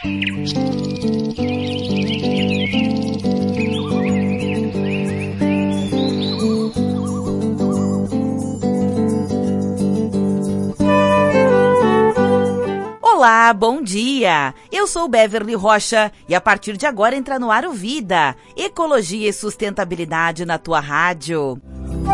Olá, bom dia! Eu sou Beverly Rocha e a partir de agora entra no ar o Vida, Ecologia e Sustentabilidade na tua rádio.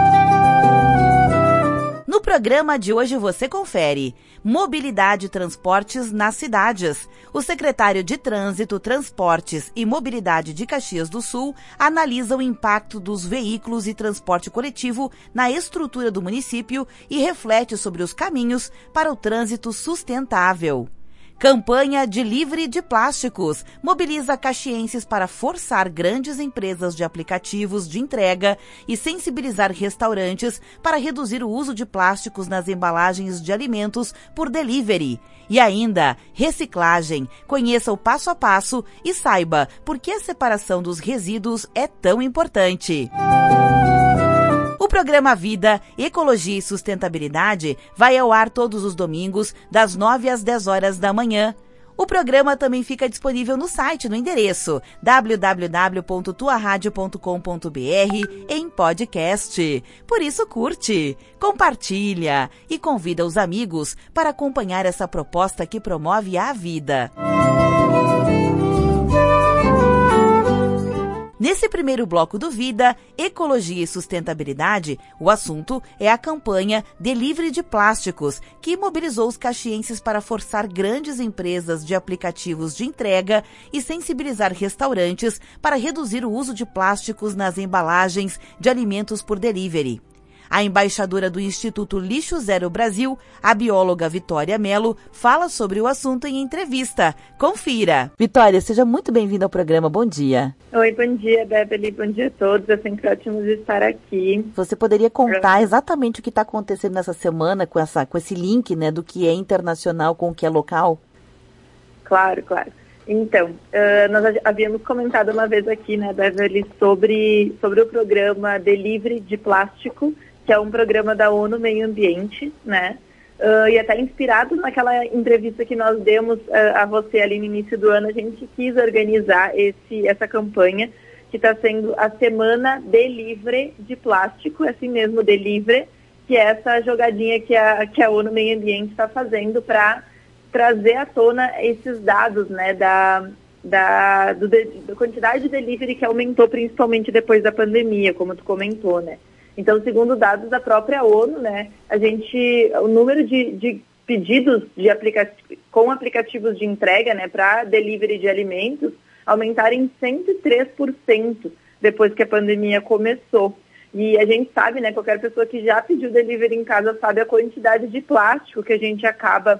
No programa de hoje você confere Mobilidade e Transportes nas Cidades. O secretário de Trânsito, Transportes e Mobilidade de Caxias do Sul analisa o impacto dos veículos e transporte coletivo na estrutura do município e reflete sobre os caminhos para o trânsito sustentável. Campanha de livre de plásticos mobiliza caxienses para forçar grandes empresas de aplicativos de entrega e sensibilizar restaurantes para reduzir o uso de plásticos nas embalagens de alimentos por delivery. E ainda, reciclagem. Conheça o passo a passo e saiba por que a separação dos resíduos é tão importante. O programa Vida, Ecologia e Sustentabilidade vai ao ar todos os domingos, das 9 às 10 horas da manhã. O programa também fica disponível no site, no endereço www.tuaradio.com.br em podcast. Por isso curte, compartilha e convida os amigos para acompanhar essa proposta que promove a vida. Nesse primeiro bloco do Vida, Ecologia e Sustentabilidade, o assunto é a campanha de livre de plásticos, que mobilizou os caxienses para forçar grandes empresas de aplicativos de entrega e sensibilizar restaurantes para reduzir o uso de plásticos nas embalagens de alimentos por delivery. A embaixadora do Instituto Lixo Zero Brasil, a bióloga Vitória Mello, fala sobre o assunto em entrevista. Confira! Vitória, seja muito bem-vinda ao programa. Bom dia. Oi, bom dia, Beverly. Bom dia a todos. É sempre ótimo estar aqui. Você poderia contar exatamente o que está acontecendo nessa semana com esse link, né, do que é internacional com o que é local? Claro. Então, nós havíamos comentado uma vez aqui, né, Beverly, sobre o programa de livre de plástico, que é um programa da ONU Meio Ambiente, né? E até inspirado naquela entrevista que nós demos a você ali no início do ano, a gente quis organizar essa campanha, que está sendo a Semana de Livre de Plástico, assim mesmo, de Livre, que é essa jogadinha que a ONU Meio Ambiente está fazendo para trazer à tona esses dados, né, da quantidade de delivery que aumentou principalmente depois da pandemia, como tu comentou, né? Então, segundo dados da própria ONU, né, o número de pedidos com aplicativos de entrega, né, para delivery de alimentos aumentaram em 103% depois que a pandemia começou. E a gente sabe, né, qualquer pessoa que já pediu delivery em casa sabe a quantidade de plástico que a gente acaba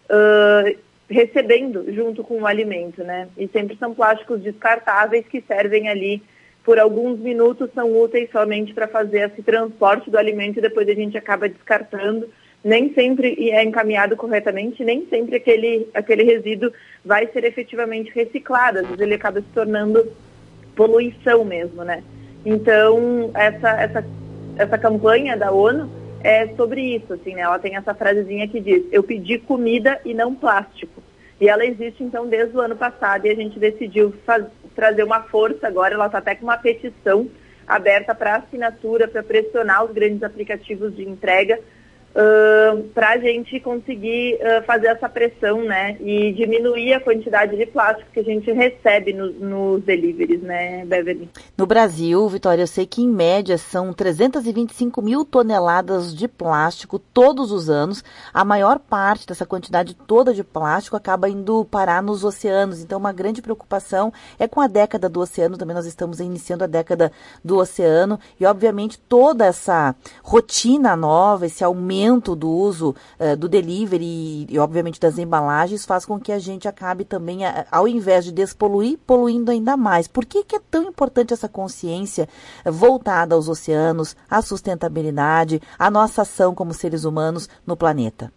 recebendo junto com o alimento, né? E sempre são plásticos descartáveis que servem ali por alguns minutos, são úteis somente para fazer esse transporte do alimento e depois a gente acaba descartando. Nem sempre é encaminhado corretamente, nem sempre aquele resíduo vai ser efetivamente reciclado. Às vezes ele acaba se tornando poluição mesmo, né? Então, essa campanha da ONU é sobre isso, assim, né? Ela tem essa frasezinha que diz: eu pedi comida e não plástico. E ela existe, então, desde o ano passado e a gente decidiu trazer uma força agora. Ela está até com uma petição aberta para assinatura, para pressionar os grandes aplicativos de entrega, para a gente conseguir fazer essa pressão, né, e diminuir a quantidade de plástico que a gente recebe nos deliveries, né, Beverly? No Brasil, Vitória, eu sei que em média são 325 mil toneladas de plástico todos os anos. A maior parte dessa quantidade toda de plástico acaba indo parar nos oceanos. Então, uma grande preocupação é com a década do oceano. Também nós estamos iniciando a década do oceano e, obviamente, toda essa rotina nova, esse aumento do uso do delivery e, obviamente, das embalagens faz com que a gente acabe também, ao invés de despoluir, poluindo ainda mais. Por que é tão importante essa consciência voltada aos oceanos, à sustentabilidade, à nossa ação como seres humanos no planeta?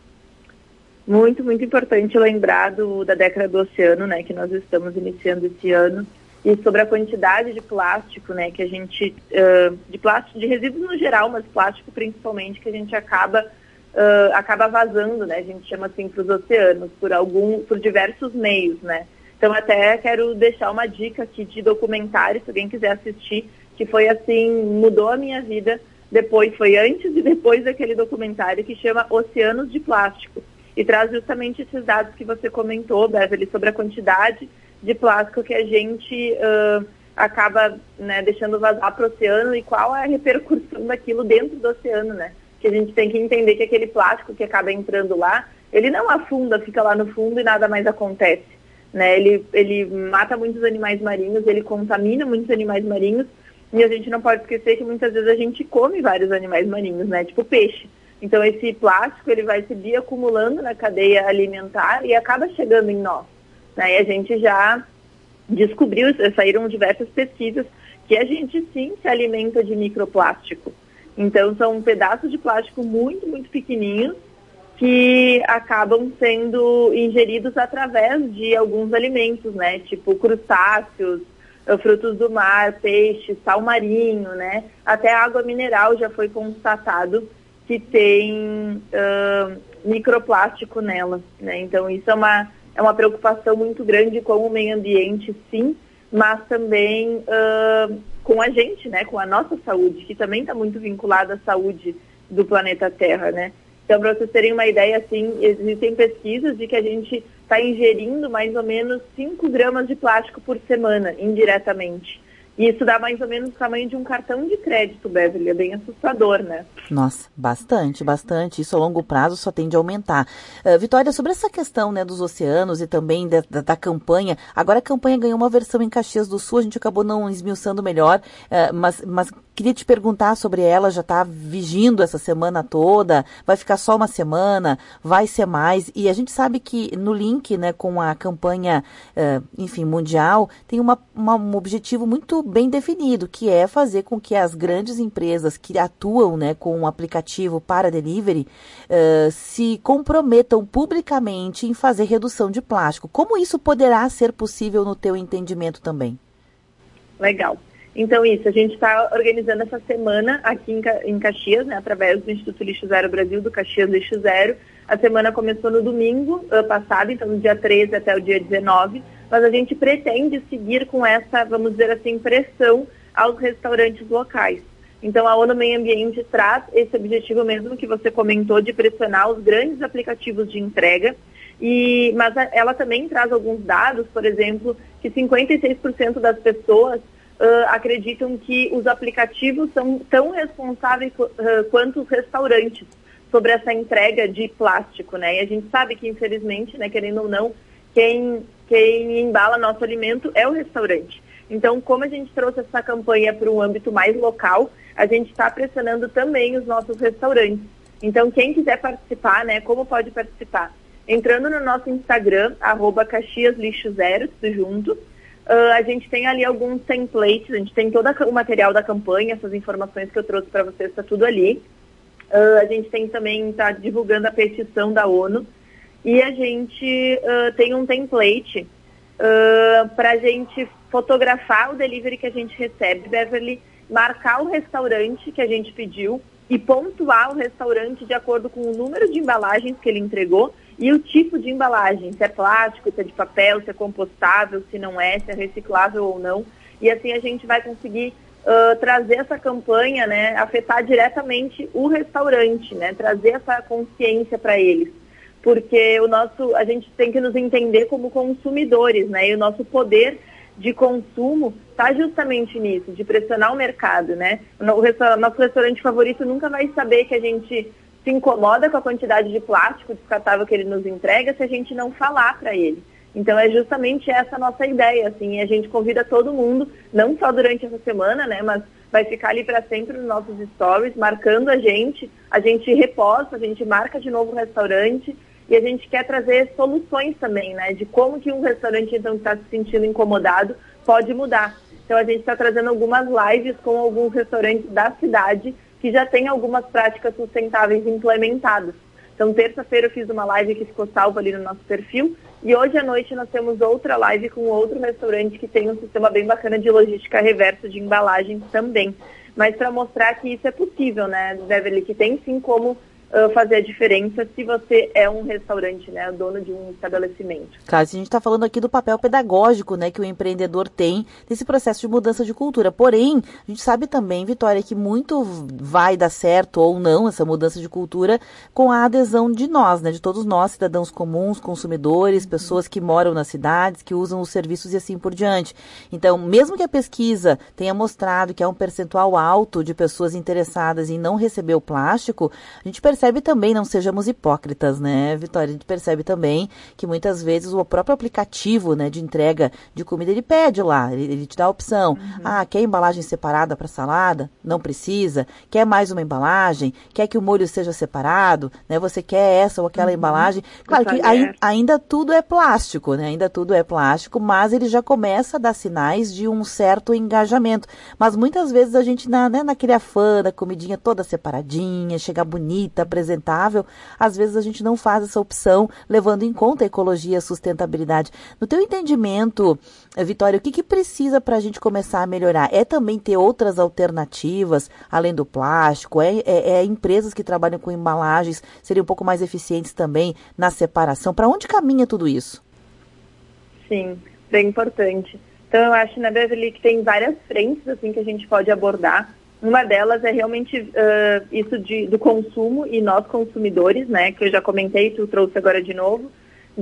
Muito, muito importante lembrar da década do oceano, né, que nós estamos iniciando esse ano. E sobre a quantidade de plástico, né, que a gente, de resíduos no geral, mas plástico principalmente, que a gente acaba acaba vazando, né? A gente chama assim para os oceanos, por diversos meios, né? Então até quero deixar uma dica aqui de documentário, se alguém quiser assistir, que foi assim, mudou a minha vida. Depois, foi antes e depois daquele documentário, que chama Oceanos de Plástico. E traz justamente esses dados que você comentou, Beverly, sobre a quantidade de plástico que a gente acaba, né, deixando vazar para o oceano e qual é a repercussão daquilo dentro do oceano, né? Que a gente tem que entender que aquele plástico que acaba entrando lá, ele não afunda, fica lá no fundo e nada mais acontece, né? Ele mata muitos animais marinhos, ele contamina muitos animais marinhos, e a gente não pode esquecer que muitas vezes a gente come vários animais marinhos, né? Tipo peixe. Então esse plástico, ele vai se bioacumulando na cadeia alimentar e acaba chegando em nós, né? E a gente já descobriu, saíram diversas pesquisas, que a gente sim se alimenta de microplástico. Então são pedaços de plástico muito, muito pequenininhos que acabam sendo ingeridos através de alguns alimentos, né? Tipo crustáceos, frutos do mar, peixe, sal marinho, né? Até água mineral já foi constatado que tem microplástico nela, né? Então isso é uma preocupação muito grande com o meio ambiente, sim, mas também com a gente, né? Com a nossa saúde, que também está muito vinculada à saúde do planeta Terra, né? Então, para vocês terem uma ideia, assim, existem pesquisas de que a gente está ingerindo mais ou menos 5 gramas de plástico por semana, indiretamente. E isso dá mais ou menos o tamanho de um cartão de crédito, Beverly. É bem assustador, né? Nossa, bastante, bastante. Isso a longo prazo só tende a aumentar. Vitória, sobre essa questão, né, dos oceanos e também da campanha, agora a campanha ganhou uma versão em Caxias do Sul, a gente acabou não esmiuçando melhor, mas queria te perguntar sobre ela, já está vigindo essa semana toda, vai ficar só uma semana, vai ser mais, e a gente sabe que no link, né, com a campanha, enfim, mundial, tem um objetivo muito bem definido, que é fazer com que as grandes empresas que atuam, né, com um aplicativo para delivery se comprometam publicamente em fazer redução de plástico. Como isso poderá ser possível no teu entendimento também? Legal. Então isso, a gente está organizando essa semana aqui em Caxias, né, através do Instituto Lixo Zero Brasil, do Caxias Lixo Zero. A semana começou no domingo passado, então no dia 13 até o dia 19, mas a gente pretende seguir com essa, vamos dizer assim, pressão aos restaurantes locais. Então a ONU Meio Ambiente traz esse objetivo mesmo que você comentou, de pressionar os grandes aplicativos de entrega, mas ela também traz alguns dados, por exemplo, que 56% das pessoas acreditam que os aplicativos são tão responsáveis quanto os restaurantes sobre essa entrega de plástico, né? E a gente sabe que, infelizmente, né, querendo ou não, quem embala nosso alimento é o restaurante. Então, como a gente trouxe essa campanha para um âmbito mais local, a gente está pressionando também os nossos restaurantes. Então, quem quiser participar, né, como pode participar? Entrando no nosso Instagram, @CaxiasLixoZero, tudo junto. A gente tem ali alguns templates, a gente tem todo o material da campanha, essas informações que eu trouxe para vocês, está tudo ali. A gente tem também, está divulgando a petição da ONU, e a gente tem um template para a gente fotografar o delivery que a gente recebe, Beverly, marcar o restaurante que a gente pediu e pontuar o restaurante de acordo com o número de embalagens que ele entregou e o tipo de embalagem, se é plástico, se é de papel, se é compostável, se não é, se é reciclável ou não. E assim a gente vai conseguir trazer essa campanha, né, afetar diretamente o restaurante, né, trazer essa consciência para eles. Porque a gente tem que nos entender como consumidores, né, e o nosso poder de consumo está justamente nisso, de pressionar o mercado, né. Nosso restaurante favorito nunca vai saber que a gente se incomoda com a quantidade de plástico descartável que ele nos entrega se a gente não falar para ele. Então é justamente essa a nossa ideia, assim, a gente convida todo mundo, não só durante essa semana, né, mas vai ficar ali para sempre nos nossos stories, marcando a gente reposta, a gente marca de novo o restaurante e a gente quer trazer soluções também, né, de como que um restaurante então está se sentindo incomodado pode mudar. Então a gente está trazendo algumas lives com alguns restaurantes da cidade que já tem algumas práticas sustentáveis implementadas. Então, terça-feira eu fiz uma live que ficou salva ali no nosso perfil, e hoje à noite nós temos outra live com outro restaurante que tem um sistema bem bacana de logística reversa de embalagens também. Mas para mostrar que isso é possível, né, Beverly, que tem sim como fazer a diferença se você é um restaurante, né, dono de um estabelecimento. Claro, a gente está falando aqui do papel pedagógico, né, que o empreendedor tem nesse processo de mudança de cultura. Porém, a gente sabe também, Vitória, que muito vai dar certo ou não essa mudança de cultura com a adesão de nós, né, de todos nós, cidadãos comuns, consumidores, pessoas que moram nas cidades, que usam os serviços e assim por diante. Então, mesmo que a pesquisa tenha mostrado que há um percentual alto de pessoas interessadas em não receber o plástico, a gente percebe também, não sejamos hipócritas, né, Vitória? A gente percebe também que muitas vezes o próprio aplicativo, né, de entrega de comida, ele pede lá, ele te dá a opção. Quer embalagem separada para salada? Não precisa. Quer mais uma embalagem? Quer que o molho seja separado? Né? Você quer essa ou aquela embalagem? Claro que ainda tudo é plástico, né? Ainda tudo é plástico, mas ele já começa a dar sinais de um certo engajamento. Mas muitas vezes a gente, naquele afã da comidinha toda separadinha, chegar bonita, apresentável, às vezes a gente não faz essa opção, levando em conta a ecologia e a sustentabilidade. No teu entendimento, Vitória, o que precisa para a gente começar a melhorar? É também ter outras alternativas, além do plástico? É empresas que trabalham com embalagens seriam um pouco mais eficientes também na separação? Para onde caminha tudo isso? Sim, bem importante. Então, eu acho, né, Beverly, que tem várias frentes assim, que a gente pode abordar. Uma delas é realmente isso do consumo e nós consumidores, né, que eu já comentei, tu trouxe agora de novo,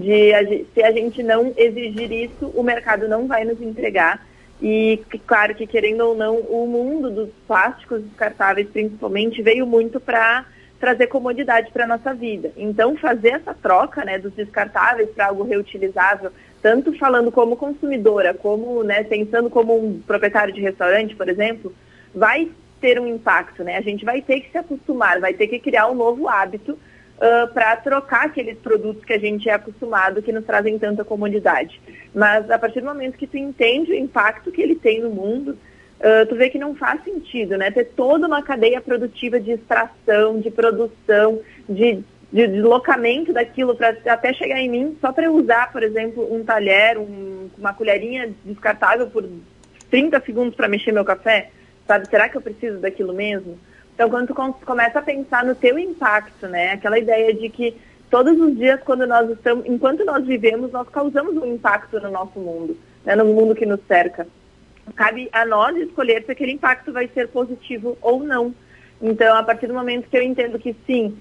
se a gente não exigir isso, o mercado não vai nos entregar. E claro que, querendo ou não, o mundo dos plásticos descartáveis, principalmente, veio muito para trazer comodidade para a nossa vida. Então, fazer essa troca, né, dos descartáveis para algo reutilizável, tanto falando como consumidora, como, né, pensando como um proprietário de restaurante, por exemplo, vai ter um impacto, né? A gente vai ter que se acostumar, vai ter que criar um novo hábito para trocar aqueles produtos que a gente é acostumado, que nos trazem tanta comodidade. Mas a partir do momento que tu entende o impacto que ele tem no mundo, tu vê que não faz sentido, né? Ter toda uma cadeia produtiva de extração, de produção, de deslocamento daquilo para até chegar em mim, só para eu usar, por exemplo, um talher, uma colherinha descartável por 30 segundos para mexer meu café. Sabe, será que eu preciso daquilo mesmo? Então, quando tu começa a pensar no teu impacto, né? Aquela ideia de que todos os dias, enquanto nós vivemos, nós causamos um impacto no nosso mundo, né? No mundo que nos cerca. Cabe a nós escolher se aquele impacto vai ser positivo ou não. Então, a partir do momento que eu entendo que sim,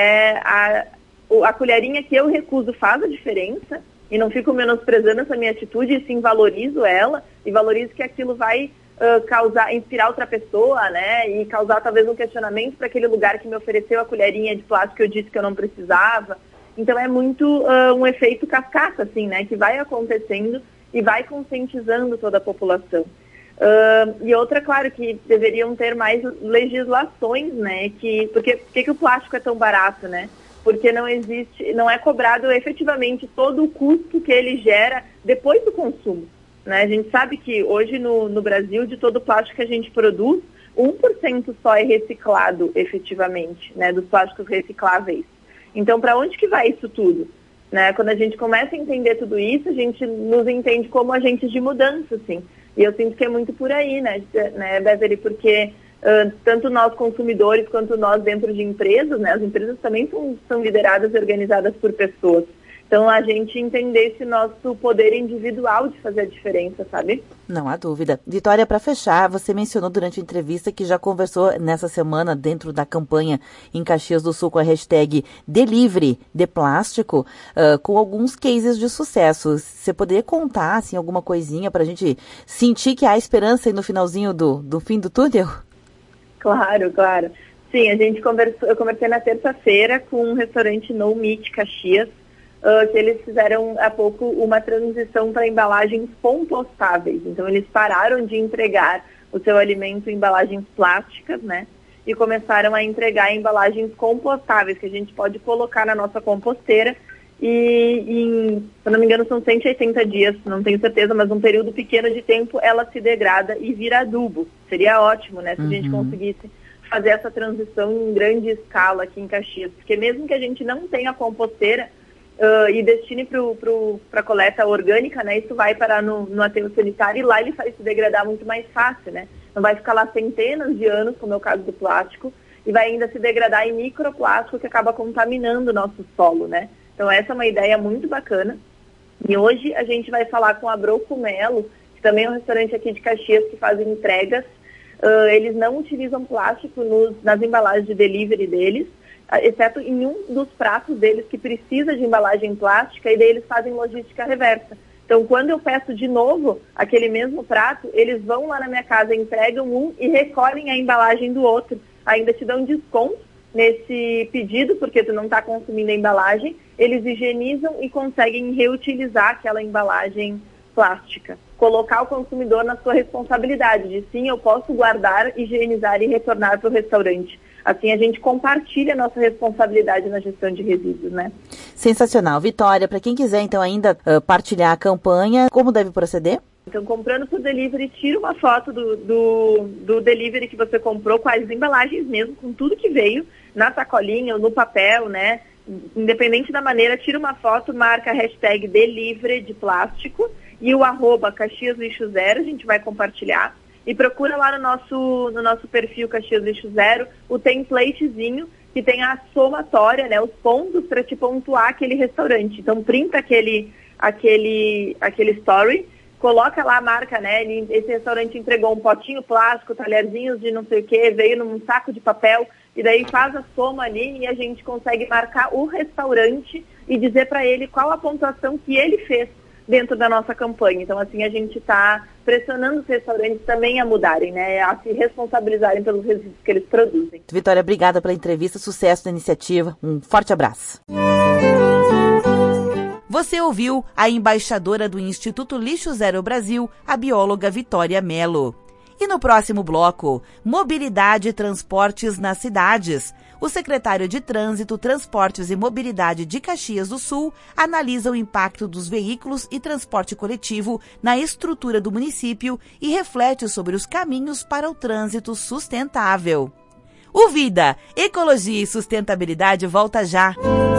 a colherinha que eu recuso faz a diferença, e não fico menosprezando essa minha atitude, e sim valorizo ela, e valorizo que aquilo vai inspirar outra pessoa, né, e causar talvez um questionamento para aquele lugar que me ofereceu a colherinha de plástico que eu disse que eu não precisava. Então é muito um efeito cascata, assim, né, que vai acontecendo e vai conscientizando toda a população. E outra, claro, que deveriam ter mais legislações, né, por que o plástico é tão barato, né? Porque não é cobrado efetivamente todo o custo que ele gera depois do consumo. Né? A gente sabe que hoje no Brasil, de todo o plástico que a gente produz, 1% só é reciclado efetivamente, né, dos plásticos recicláveis. Então, para onde que vai isso tudo? Né? Quando a gente começa a entender tudo isso, a gente nos entende como agentes de mudança, assim. E eu sinto que é muito por aí, né Beverly? Porque tanto nós consumidores quanto nós dentro de empresas, né, as empresas também são lideradas e organizadas por pessoas. Então, a gente entender esse nosso poder individual de fazer a diferença, sabe? Não há dúvida. Vitória, para fechar, você mencionou durante a entrevista que já conversou nessa semana dentro da campanha em Caxias do Sul com a hashtag Delivery de Plástico, com alguns cases de sucesso. Você poderia contar assim, alguma coisinha para a gente sentir que há esperança aí no finalzinho do fim do túnel? Claro. Sim, eu conversei na terça-feira com um restaurante No Meat Caxias, que eles fizeram há pouco uma transição para embalagens compostáveis. Então, eles pararam de entregar o seu alimento em embalagens plásticas, né? E começaram a entregar embalagens compostáveis, que a gente pode colocar na nossa composteira. Se eu não me engano, são 180 dias, não tenho certeza, mas um período pequeno de tempo, ela se degrada e vira adubo. Seria ótimo, né? Se a gente conseguisse fazer essa transição em grande escala aqui em Caxias. Porque mesmo que a gente não tenha composteira, e destine para coleta orgânica, né? Isso vai parar no aterro sanitário e lá ele faz se degradar muito mais fácil, né? Não vai ficar lá centenas de anos, como é o caso do plástico, e vai ainda se degradar em microplástico que acaba contaminando o nosso solo, né? Então essa é uma ideia muito bacana. E hoje a gente vai falar com a Brocumelo, que também é um restaurante aqui de Caxias que faz entregas. Eles não utilizam plástico nas embalagens de delivery deles, exceto em um dos pratos deles que precisa de embalagem plástica, e daí eles fazem logística reversa. Então, quando eu peço de novo aquele mesmo prato, eles vão lá na minha casa, entregam um e recolhem a embalagem do outro. Ainda te dão desconto nesse pedido, porque tu não está consumindo a embalagem. Eles higienizam e conseguem reutilizar aquela embalagem plástica. Colocar o consumidor na sua responsabilidade de sim, eu posso guardar, higienizar e retornar para o restaurante. Assim a gente compartilha a nossa responsabilidade na gestão de resíduos, né? Sensacional. Vitória, para quem quiser então ainda partilhar a campanha, como deve proceder? Então, comprando por delivery, tira uma foto do delivery que você comprou, com as embalagens mesmo, com tudo que veio, na sacolinha ou no papel, né? Independente da maneira, tira uma foto, marca a hashtag delivery de plástico e o @Caxias Lixo Zero, a gente vai compartilhar. E procura lá no nosso perfil Caxias Lixo Zero o templatezinho que tem a somatória, né, os pontos para te pontuar aquele restaurante. Então, printa aquele story, coloca lá a marca, né, esse restaurante entregou um potinho plástico, talherzinhos de não sei o que, veio num saco de papel, e daí faz a soma ali e a gente consegue marcar o restaurante e dizer para ele qual a pontuação que ele fez dentro da nossa campanha. Então, assim, a gente está pressionando os restaurantes também a mudarem, né, a se responsabilizarem pelos resíduos que eles produzem. Vitória, obrigada pela entrevista, sucesso na iniciativa, um forte abraço. Você ouviu a embaixadora do Instituto Lixo Zero Brasil, a bióloga Vitória Mello. E no próximo bloco, mobilidade e transportes nas cidades. O secretário de Trânsito, Transportes e Mobilidade de Caxias do Sul analisa o impacto dos veículos e transporte coletivo na estrutura do município e reflete sobre os caminhos para o trânsito sustentável. O Vida, Ecologia e Sustentabilidade volta já.